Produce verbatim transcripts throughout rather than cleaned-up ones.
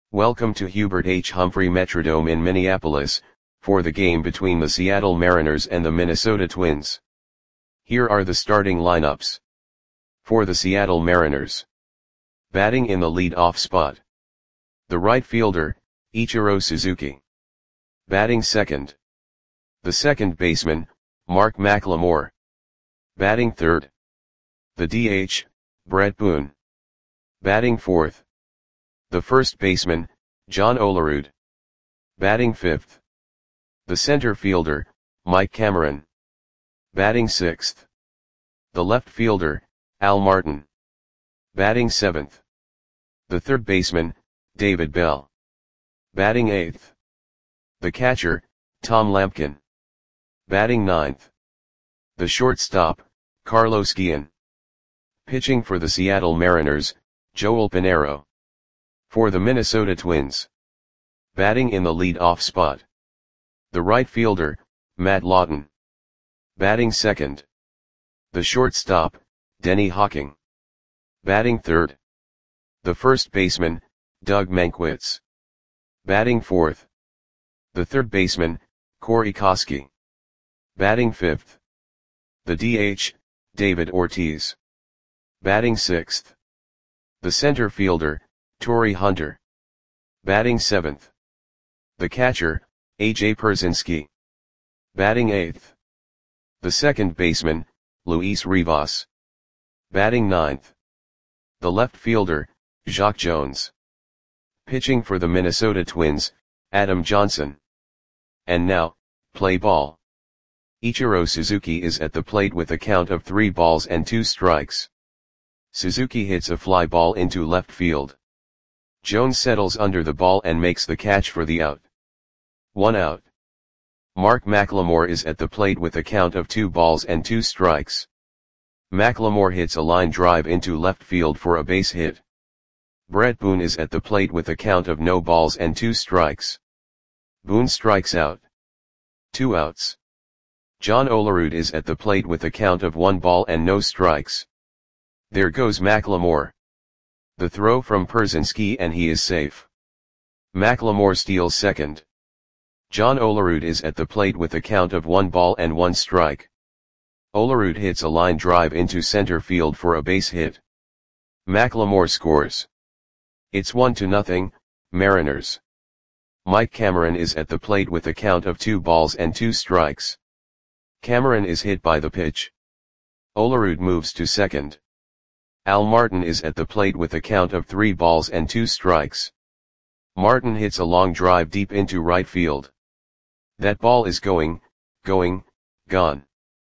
Welcome to Hubert H. Humphrey Metrodome in Minneapolis, for the game between the Seattle Mariners and the Minnesota Twins. Here are the starting lineups. For the Seattle Mariners. Batting in the lead-off spot. The right fielder, Ichiro Suzuki. Batting second. The second baseman, Mark McLemore. Batting third. The D H, Bret Boone. Batting fourth. The first baseman, John Olerud. Batting fifth. The center fielder, Mike Cameron. Batting sixth. The left fielder, Al Martin. Batting seventh. The third baseman, David Bell. Batting eighth. The catcher, Tom Lampkin. Batting ninth. The shortstop, Carlos Guillen. Pitching for the Seattle Mariners, Joel Pinheiro. For the Minnesota Twins. Batting in the lead-off spot. The right fielder, Matt Lawton. Batting second. The shortstop, Denny Hawking. Batting third. The first baseman, Doug Mankiewicz. Batting fourth. The third baseman, Corey Koskie. Batting fifth. The D H, David Ortiz. Batting sixth. The center fielder, Torii Hunter. Batting seventh. The catcher, A J Pierzynski. Batting eighth. The second baseman, Luis Rivas. Batting ninth. The left fielder, Jacque Jones. Pitching for the Minnesota Twins, Adam Johnson. And now, play ball. Ichiro Suzuki is at the plate with a count of three balls and two strikes. Suzuki hits a fly ball into left field. Jones settles under the ball and makes the catch for the out. One out. Mark McLemore is at the plate with a count of two balls and two strikes. McLemore hits a line drive into left field for a base hit. Bret Boone is at the plate with a count of no balls and two strikes. Boone strikes out. Two outs. John Olerud is at the plate with a count of one ball and no strikes. There goes McLemore. The throw from Pierzynski and he is safe. McLemore steals second. John Olerud is at the plate with a count of one ball and one strike. Olerud hits a line drive into center field for a base hit. McLemore scores. It's one to nothing, Mariners. Mike Cameron is at the plate with a count of two balls and two strikes. Cameron is hit by the pitch. Olerud moves to second. Al Martin is at the plate with a count of three balls and two strikes. Martin hits a long drive deep into right field. That ball is going, going, gone.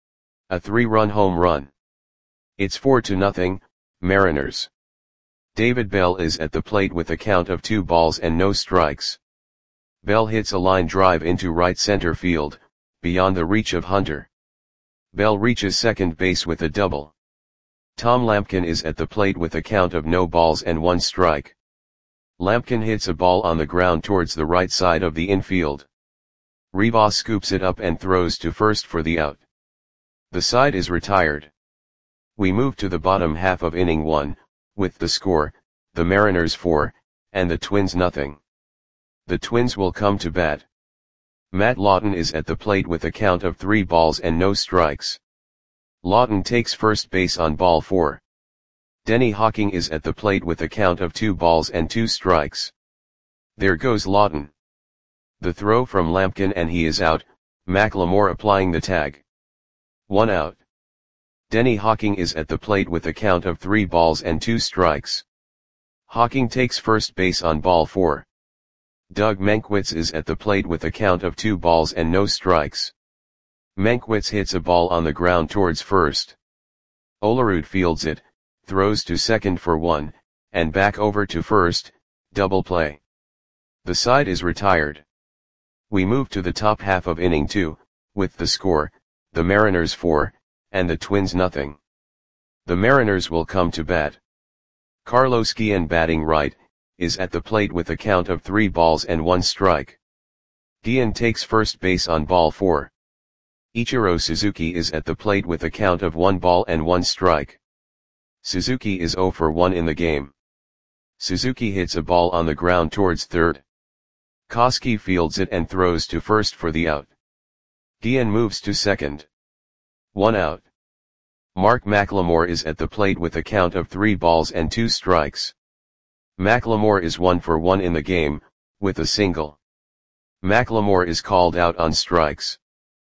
A three-run home run. It's four to nothing, Mariners. David Bell is at the plate with a count of two balls and no strikes. Bell hits a line drive into right center field, beyond the reach of Hunter. Bell reaches second base with a double. Tom Lampkin is at the plate with a count of no balls and one strike. Lampkin hits a ball on the ground towards the right side of the infield. Rivas scoops it up and throws to first for the out. The side is retired. We move to the bottom half of inning one, with the score, the Mariners four, and the Twins nothing. The Twins will come to bat. Matt Lawton is at the plate with a count of three balls and no strikes. Lawton takes first base on ball four. Denny Hawking is at the plate with a count of two balls and two strikes. There goes Lawton. The throw from Lampkin and he is out, McLemore applying the tag. One out. Denny Hawking is at the plate with a count of three balls and two strikes. Hawking takes first base on ball four. Doug Mankiewicz is at the plate with a count of two balls and no strikes. Mankiewicz hits a ball on the ground towards first. Olerud fields it, throws to second for one, and back over to first, double play. The side is retired. We move to the top half of inning two, with the score, the Mariners four, and the Twins nothing. The Mariners will come to bat. Carlos Guillen batting right, is at the plate with a count of three balls and one strike. Guillen takes first base on ball four. Ichiro Suzuki is at the plate with a count of one ball and one strike. Suzuki is zero for one in the game. Suzuki hits a ball on the ground towards third. Koski fields it and throws to first for the out. Guillen moves to second. One out. Mark McLemore is at the plate with a count of three balls and two strikes. McLemore is one for one in the game, with a single. McLemore is called out on strikes.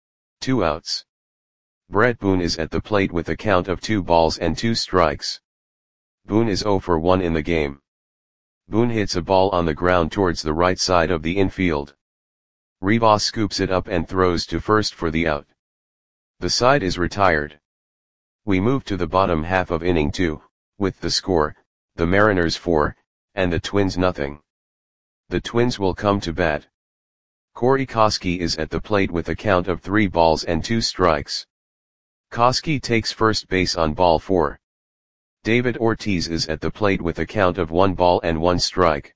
Two outs. Brett Boone is at the plate with a count of two balls and two strikes. Boone is zero for one in the game. Boone hits a ball on the ground towards the right side of the infield. Rivas scoops it up and throws to first for the out. The side is retired. We move to the bottom half of inning two, with the score, the Mariners four, and the Twins nothing. The Twins will come to bat. Corey Koski is at the plate with a count of three balls and two strikes. Koski takes first base on ball four. David Ortiz is at the plate with a count of one ball and one strike.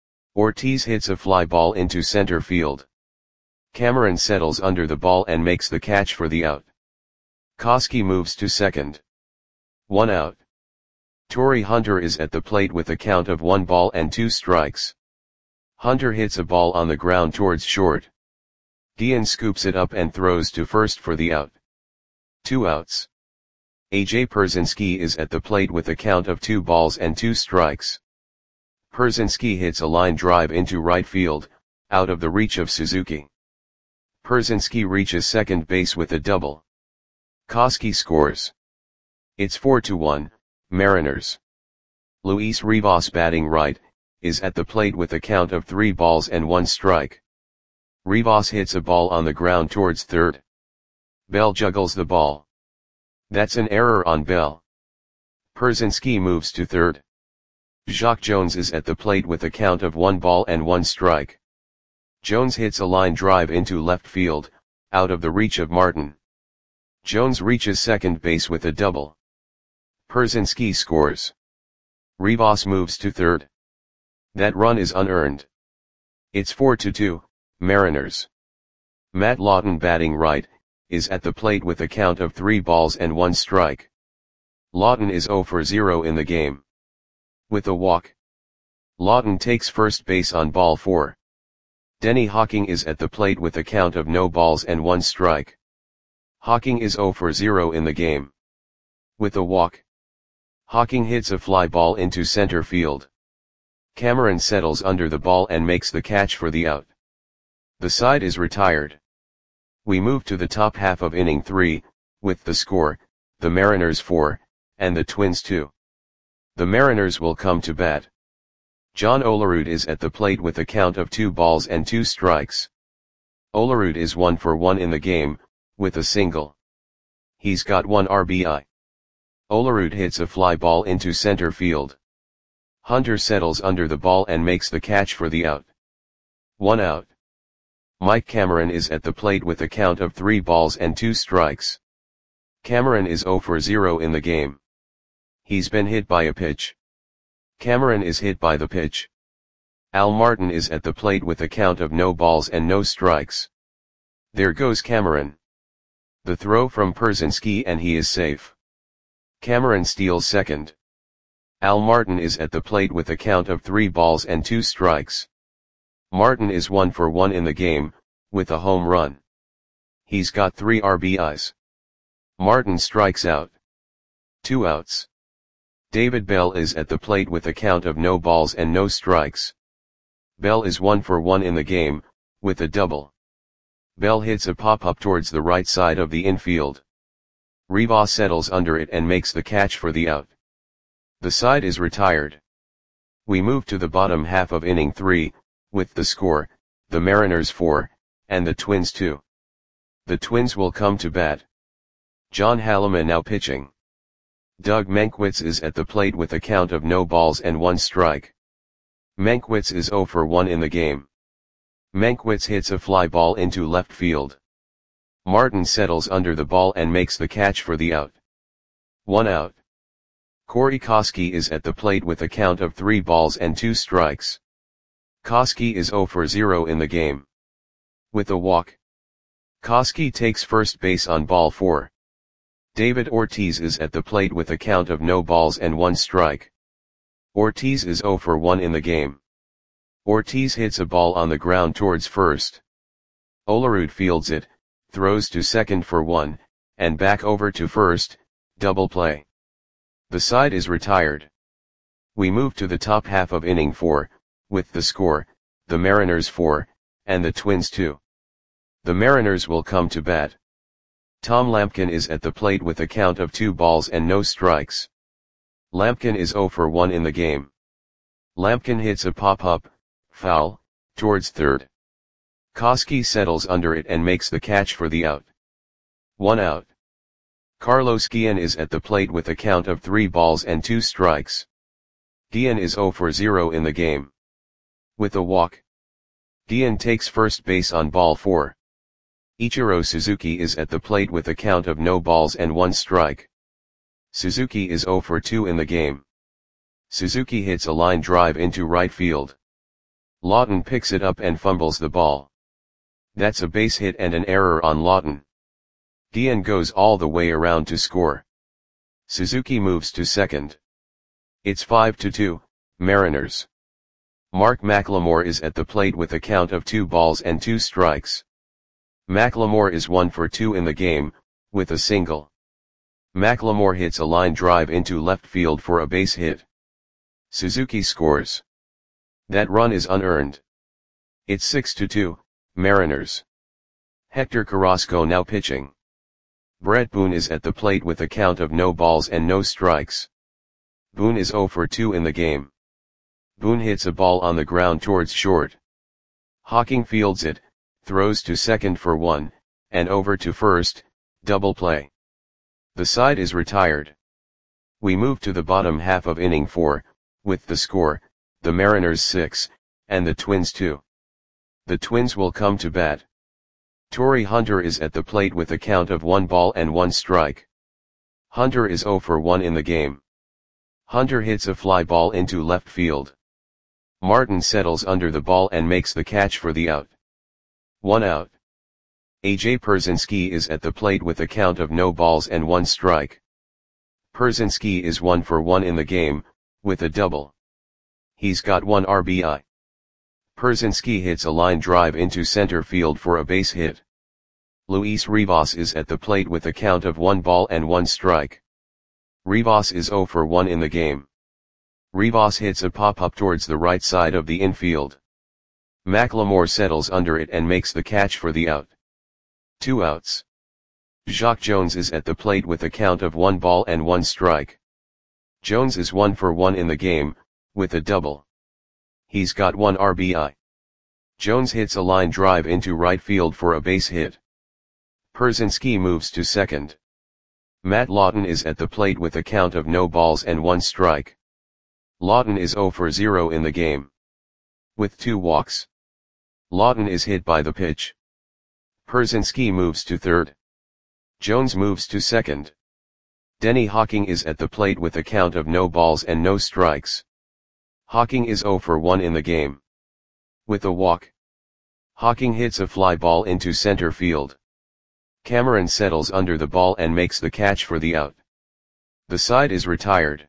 Ortiz hits a fly ball into center field. Cameron settles under the ball and makes the catch for the out. Koski moves to second. One out. Torrey Hunter is at the plate with a count of one ball and two strikes. Hunter hits a ball on the ground towards short. Guillen scoops it up and throws to first for the out. Two outs. A J Pierzynski is at the plate with a count of two balls and two strikes. Pierzynski hits a line drive into right field, out of the reach of Suzuki. Pierzynski reaches second base with a double. Koski scores. It's four to one, Mariners. Luis Rivas, batting right, is at the plate with a count of three balls and one strike. Rivas hits a ball on the ground towards third. Bell juggles the ball. That's an error on Bell. Pierzynski moves to third. Jacque Jones is at the plate with a count of one ball and one strike. Jones hits a line drive into left field, out of the reach of Martin. Jones reaches second base with a double. Pierzynski scores. Rivas moves to third. That run is unearned. It's four to two, Mariners. Matt Lawton, batting right, is at the plate with a count of three balls and one strike. Lawton is zero for zero in the game. With a walk. Lawton takes first base on ball four. Denny Hawking is at the plate with a count of no balls and one strike. Hawking is zero for zero in the game. With a walk. Hawking hits a fly ball into center field. Cameron settles under the ball and makes the catch for the out. The side is retired. We move to the top half of inning three, with the score, the Mariners four, and the Twins two. The Mariners will come to bat. John Olerud is at the plate with a count of two balls and two strikes. Olerud is one for one in the game, with a single. He's got one R B I. Olerud hits a fly ball into center field. Hunter settles under the ball and makes the catch for the out. One out. Mike Cameron is at the plate with a count of three balls and two strikes. Cameron is zero for zero in the game. He's been hit by a pitch. Cameron is hit by the pitch. Al Martin is at the plate with a count of no balls and no strikes. There goes Cameron. The throw from Pierzynski and he is safe. Cameron steals second. Al Martin is at the plate with a count of three balls and two strikes. Martin is one for one in the game, with a home run. He's got three R B Is. Martin strikes out. Two outs. David Bell is at the plate with a count of no balls and no strikes. Bell is one for one in the game, with a double. Bell hits a pop-up towards the right side of the infield. Rivas settles under it and makes the catch for the out. The side is retired. We move to the bottom half of inning three, with the score, the Mariners four, and the Twins two. The Twins will come to bat. John Halleman now pitching. Doug Mankiewicz is at the plate with a count of no balls and one strike. Mankiewicz is zero for one in the game. Mankiewicz hits a fly ball into left field. Martin settles under the ball and makes the catch for the out. One out. Corey Koski is at the plate with a count of three balls and two strikes. Koski is zero for zero in the game. With a walk. Koski takes first base on ball four. David Ortiz is at the plate with a count of no balls and one strike. Ortiz is zero for one in the game. Ortiz hits a ball on the ground towards first. Olerud fields it, throws to second for one, and back over to first, double play. The side is retired. We move to the top half of inning four, with the score, the Mariners four, and the Twins two. The Mariners will come to bat. Tom Lampkin is at the plate with a count of two balls and no strikes. Lampkin is zero for one in the game. Lampkin hits a pop-up, foul, towards third. Koski settles under it and makes the catch for the out. One out. Carlos Guillen is at the plate with a count of three balls and two strikes. Guillen is zero for zero in the game. With a walk. Guillen takes first base on ball four. Ichiro Suzuki is at the plate with a count of no balls and one strike. Suzuki is zero for two in the game. Suzuki hits a line drive into right field. Lawton picks it up and fumbles the ball. That's a base hit and an error on Lawton. Guillen goes all the way around to score. Suzuki moves to second. It's five to two, Mariners. Mark McLemore is at the plate with a count of two balls and two strikes. McLemore is one for two in the game, with a single. McLemore hits a line drive into left field for a base hit. Suzuki scores. That run is unearned. It's six to two, Mariners. Hector Carrasco now pitching. Brett Boone is at the plate with a count of no balls and no strikes. Boone is zero for two in the game. Boone hits a ball on the ground towards short. Hawking fields it, throws to second for one, and over to first, double play. The side is retired. We move to the bottom half of inning four, with the score, the Mariners six, and the Twins two. The Twins will come to bat. Torrey Hunter is at the plate with a count of one ball and one strike. Hunter is zero for one in the game. Hunter hits a fly ball into left field. Martin settles under the ball and makes the catch for the out. One out. A J Pierzynski is at the plate with a count of no balls and one strike. Pierzynski is one for one in the game, with a double. He's got one R B I. Pierzynski hits a line drive into center field for a base hit. Luis Rivas is at the plate with a count of one ball and one strike. Rivas is zero for one in the game. Rivas hits a pop-up towards the right side of the infield. McLemore settles under it and makes the catch for the out. Two outs. Jacque Jones is at the plate with a count of one ball and one strike. Jones is one for one in the game, with a double. He's got one R B I. Jones hits a line drive into right field for a base hit. Pierzynski moves to second. Matt Lawton is at the plate with a count of no balls and one strike. Lawton is zero for zero in the game. With two walks. Lawton is hit by the pitch. Pierzynski moves to third. Jones moves to second. Denny Hawking is at the plate with a count of no balls and no strikes. Hawking is zero for one in the game. With a walk. Hawking hits a fly ball into center field. Cameron settles under the ball and makes the catch for the out. The side is retired.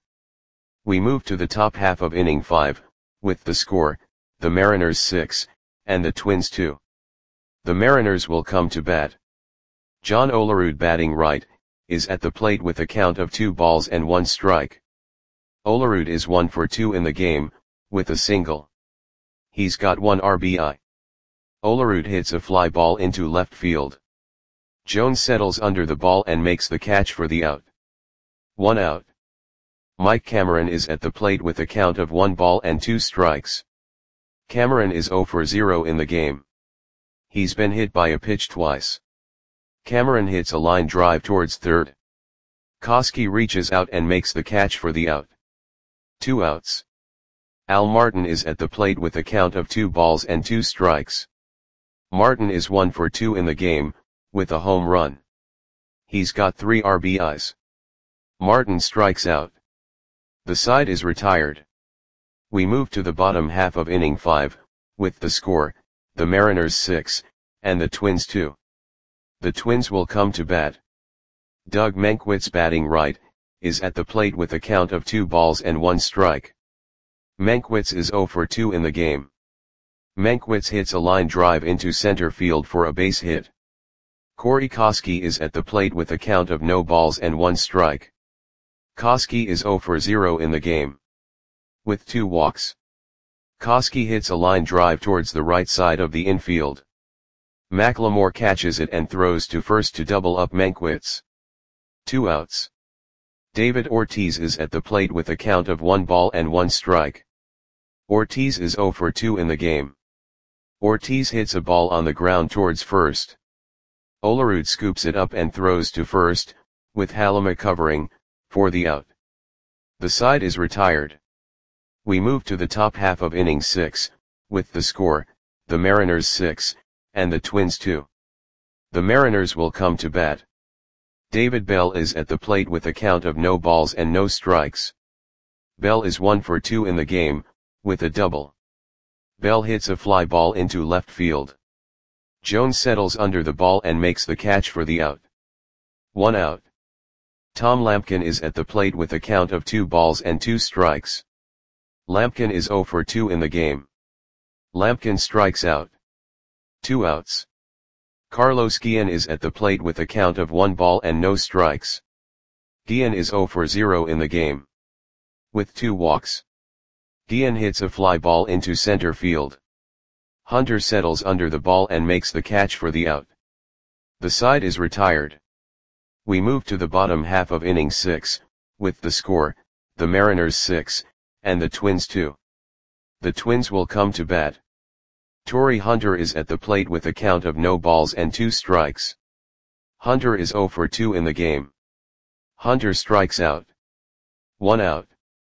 We move to the top half of inning five, with the score, the Mariners six, and the Twins two. The Mariners will come to bat. John Olerud batting right, is at the plate with a count of two balls and one strike. Olerud is one for two in the game, with a single. He's got one R B I. Olerud hits a fly ball into left field. Jones settles under the ball and makes the catch for the out. One out. Mike Cameron is at the plate with a count of one ball and two strikes. Cameron is zero for zero in the game. He's been hit by a pitch twice. Cameron hits a line drive towards third. Koski reaches out and makes the catch for the out. Two outs. Al Martin is at the plate with a count of two balls and two strikes. Martin is one for two in the game, with a home run. He's got three R B Is. Martin strikes out. The side is retired. We move to the bottom half of inning five, with the score, the Mariners six, and the Twins two. The Twins will come to bat. Doug Mankiewicz batting right, is at the plate with a count of two balls and one strike. Mankiewicz is zero for two in the game. Mankiewicz hits a line drive into center field for a base hit. Corey Koskie is at the plate with a count of no balls and one strike. Koskie is zero for zero in the game. With two walks. Koskie hits a line drive towards the right side of the infield. McLemore catches it and throws to first to double up Mankiewicz. Two outs. David Ortiz is at the plate with a count of one ball and one strike. Ortiz is zero for two in the game. Ortiz hits a ball on the ground towards first. Olerud scoops it up and throws to first, with Halima covering, for the out. The side is retired. We move to the top half of inning six, with the score, the Mariners six, and the Twins two. The Mariners will come to bat. David Bell is at the plate with a count of no balls and no strikes. Bell is one for two in the game, with a double. Bell hits a fly ball into left field. Jones settles under the ball and makes the catch for the out. One out. Tom Lampkin is at the plate with a count of two balls and two strikes. Lampkin is zero for two in the game. Lampkin strikes out. Two outs. Carlos Guillen is at the plate with a count of one ball and no strikes. Guillen is zero for zero in the game. With two walks. Guillen hits a fly ball into center field. Hunter settles under the ball and makes the catch for the out. The side is retired. We move to the bottom half of inning six, with the score, the Mariners six, and the Twins two. The Twins will come to bat. Torrey Hunter is at the plate with a count of no balls and two strikes. Hunter is zero for two in the game. Hunter strikes out. One out.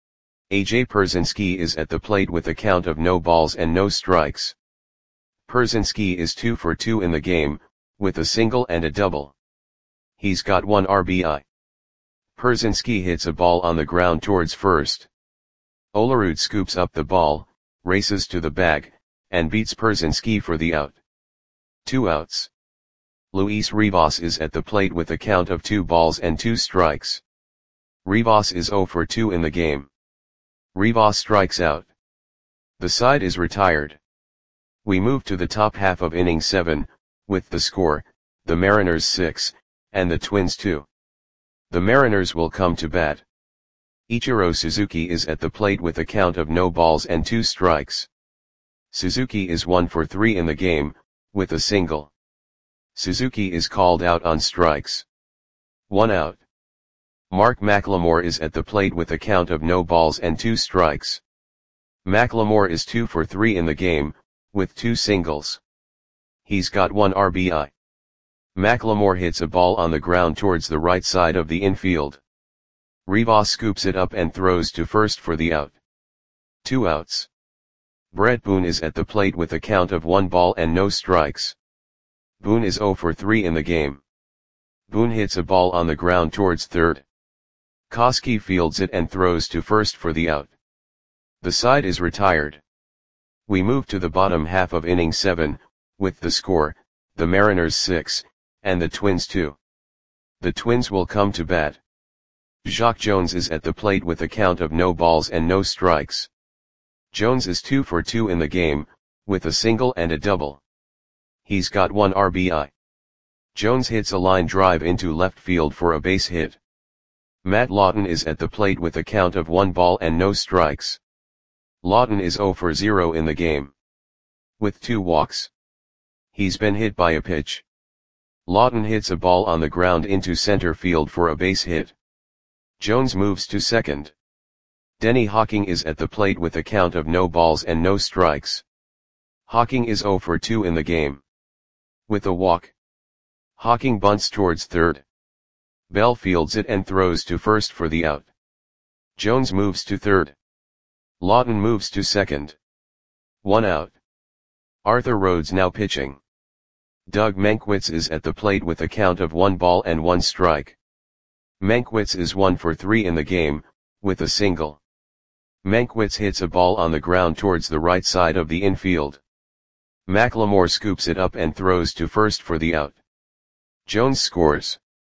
A J Pierzynski is at the plate with a count of no balls and no strikes. Pierzynski is two for two in the game, with a single and a double. He's got one R B I. Pierzynski hits a ball on the ground towards first. Olerud scoops up the ball, races to the bag, and beats Pierzynski for the out. Two outs. Luis Rivas is at the plate with a count of two balls and two strikes. Rivas is zero for two in the game. Rivas strikes out. The side is retired. We move to the top half of inning seven, with the score, the Mariners six, and the Twins two. The Mariners will come to bat. Ichiro Suzuki is at the plate with a count of no balls and two strikes. Suzuki is one for three in the game, with a single. Suzuki is called out on strikes. One out. Mark McLemore is at the plate with a count of no balls and two strikes. McLemore is two for three in the game, with two singles. He's got one R B I. McLemore hits a ball on the ground towards the right side of the infield. Rivas scoops it up and throws to first for the out. Two outs. Brett Boone is at the plate with a count of one ball and no strikes. Boone is zero for three in the game. Boone hits a ball on the ground towards third. Koskie fields it and throws to first for the out. The side is retired. We move to the bottom half of inning seven, with the score, the Mariners six, and the Twins two. The Twins will come to bat. Jacque Jones is at the plate with a count of no balls and no strikes. Jones is two for two in the game, with a single and a double. He's got one R B I. Jones hits a line drive into left field for a base hit. Matt Lawton is at the plate with a count of one ball and no strikes. Lawton is zero for zero in the game. With two walks. He's been hit by a pitch. Lawton hits a ball on the ground into center field for a base hit. Jones moves to second. Denny Hawking is at the plate with a count of no balls and no strikes. Hawking is zero for two in the game. With a walk. Hawking bunts towards third. Bell fields it and throws to first for the out. Jones moves to third. Lawton moves to second. One out. Arthur Rhodes now pitching. Doug Mankiewicz is at the plate with a count of one ball and one strike. Mankiewicz is one for three in the game, with a single. Mankiewicz hits a ball on the ground towards the right side of the infield. McLemore scoops it up and throws to first for the out. Jones scores.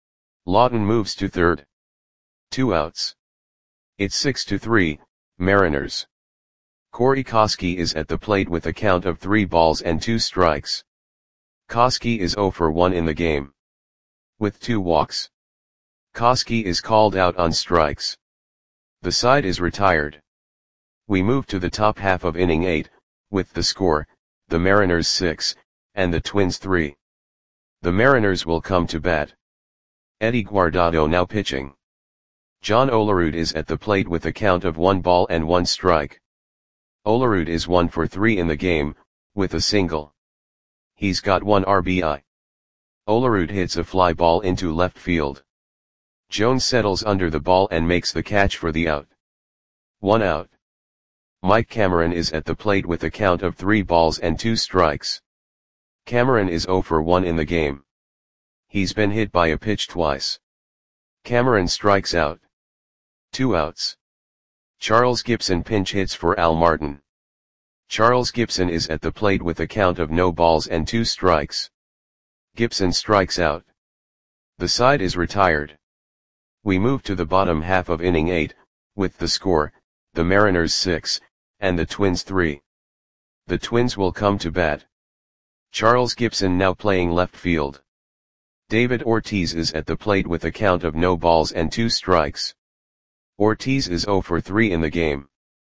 Lawton moves to third. Two outs. It's six to three, Mariners. Corey Koskie is at the plate with a count of three balls and two strikes. Koskie is zero for one in the game, with two walks. Koskie is called out on strikes. The side is retired. We move to the top half of inning eight, with the score, the Mariners six, and the Twins three. The Mariners will come to bat. Eddie Guardado now pitching. John Olerud is at the plate with a count of one ball and one strike. Olerud is one for three in the game, with a single. He's got one R B I. Olerud hits a fly ball into left field. Jones settles under the ball and makes the catch for the out. One out. Mike Cameron is at the plate with a count of three balls and two strikes. Cameron is zero for one in the game. He's been hit by a pitch twice. Cameron strikes out. Two outs. Charles Gibson pinch hits for Al Martin. Charles Gibson is at the plate with a count of no balls and two strikes. Gibson strikes out. The side is retired. We move to the bottom half of inning eight, with the score, the Mariners six, and the Twins three. The Twins will come to bat. Charles Gibson now playing left field. David Ortiz is at the plate with a count of no balls and two strikes. Ortiz is zero for three in the game.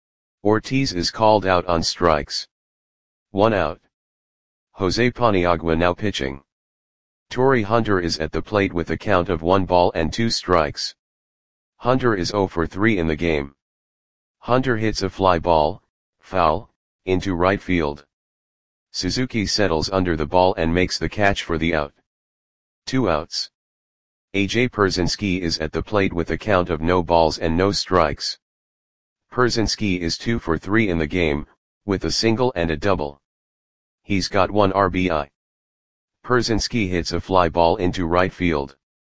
Ortiz is called out on strikes. One out. Jose Paniagua now pitching. Torii Hunter is at the plate with a count of one ball and two strikes. Hunter is zero for three in the game. Hunter hits a fly ball, foul, into right field. Suzuki settles under the ball and makes the catch for the out. Two outs. A J Pierzynski is at the plate with a count of no balls and no strikes. Pierzynski is two for three in the game, with a single and a double. He's got one R B I. Pierzynski hits a fly ball into right field.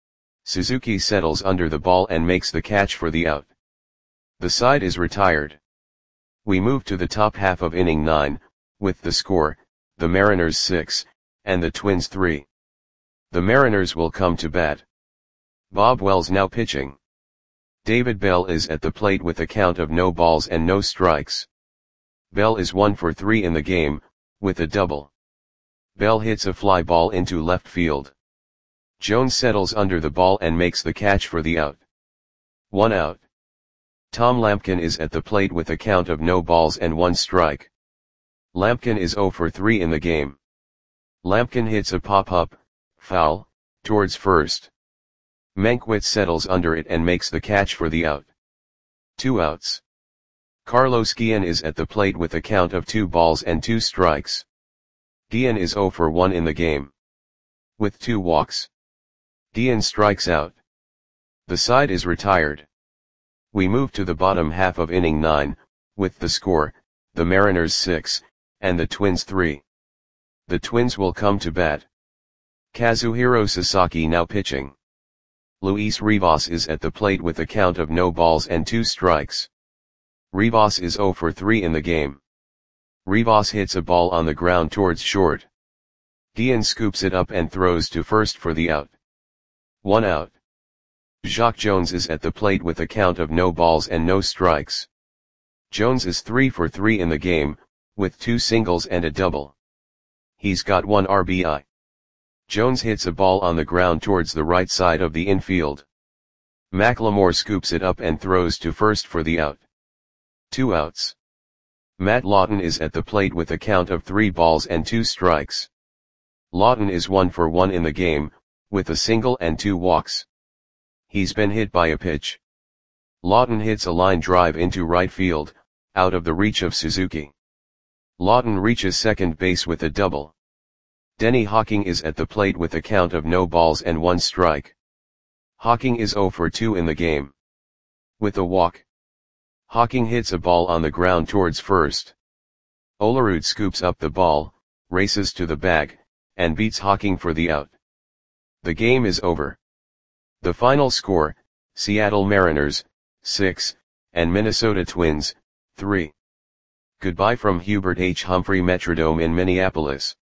Suzuki settles under the ball and makes the catch for the out. The side is retired. We move to the top half of inning nine, with the score, the Mariners six, and the Twins three. The Mariners will come to bat. Bob Wells now pitching. David Bell is at the plate with a count of no balls and no strikes. Bell is one for three in the game, with a double. Bell hits a fly ball into left field. Jones settles under the ball and makes the catch for the out. One out. Tom Lampkin is at the plate with a count of no balls and one strike. Lampkin is zero for three in the game. Lampkin hits a pop-up, foul, towards first. Mankiewicz settles under it and makes the catch for the out. Two outs. Carlos Guillen is at the plate with a count of two balls and two strikes. Guillen is zero for one in the game, with two walks. Guillen strikes out. The side is retired. We move to the bottom half of inning nine, with the score, the Mariners six, and the Twins three. The Twins will come to bat. Kazuhiro Sasaki now pitching. Luis Rivas is at the plate with a count of no balls and two strikes. Rivas is zero for three in the game. Rivas hits a ball on the ground towards short. Guillen scoops it up and throws to first for the out. One out. Jacque Jones is at the plate with a count of no balls and no strikes. Jones is three for three in the game, with two singles and a double. He's got one R B I. Jones hits a ball on the ground towards the right side of the infield. McLemore scoops it up and throws to first for the out. Two outs. Matt Lawton is at the plate with a count of three balls and two strikes. Lawton is one for one in the game, with a single and two walks. He's been hit by a pitch. Lawton hits a line drive into right field, out of the reach of Suzuki. Lawton reaches second base with a double. Denny Hawking is at the plate with a count of no balls and one strike. Hawking is zero for two in the game, with a walk. Hawking hits a ball on the ground towards first. Olerud scoops up the ball, races to the bag, and beats Hawking for the out. The game is over. The final score, Seattle Mariners, six, and Minnesota Twins, three. Goodbye from Hubert H. Humphrey Metrodome in Minneapolis.